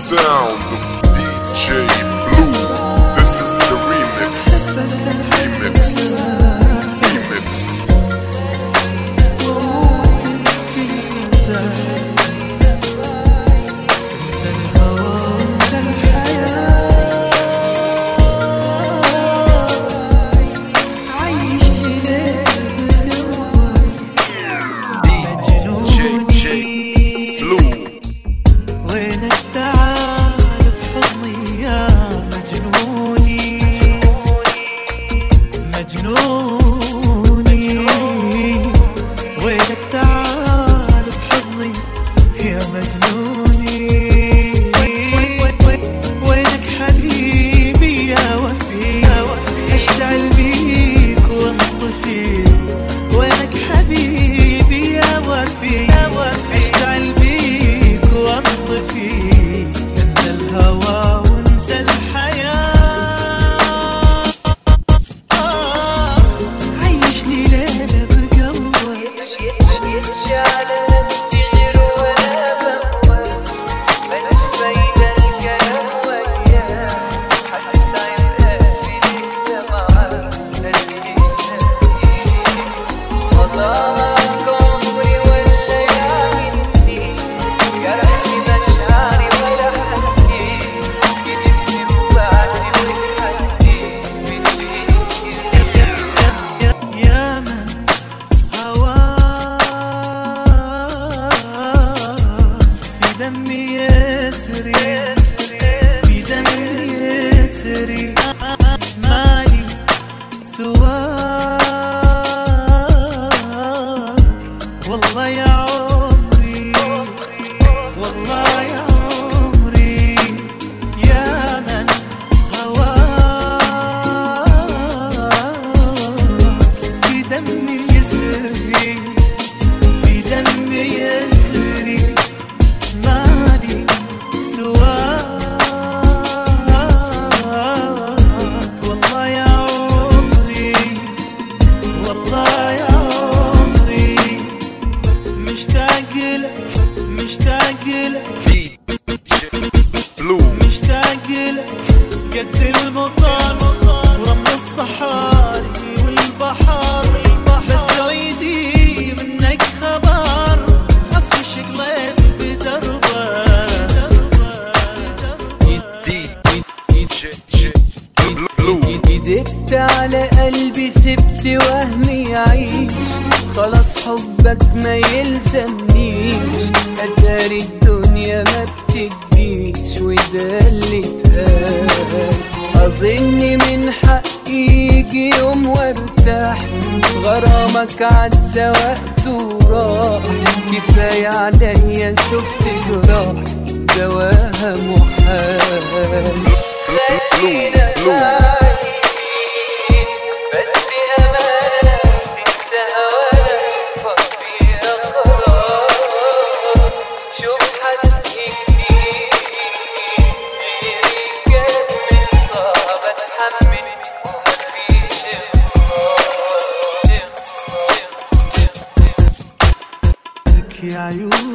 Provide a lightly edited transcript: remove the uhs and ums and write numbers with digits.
sound of DJ Blue. This is the remix. في دمي يسري مالي سواك والله يا عمري والله يا عمري يا من هواك في دمي يسري في دمي يسري مالي سواك والله يا عمري والله يا عمري مشتاق لك مشتاق لك مشتاق لك قد المطر ورمل الصحاري والبحر بس لو يجي منك خبر افش قلبي بدربه دقت على قلبي سبت وهمي يعيش خلاص حبك ما يلزمنيش اتاري الدنيا ما بتديش وده اللي اتقال اظني من حقي يجي يوم وارتاح غرامك عدى وقته وراح كفاية عليا شفت جراح دواها محال يا عيون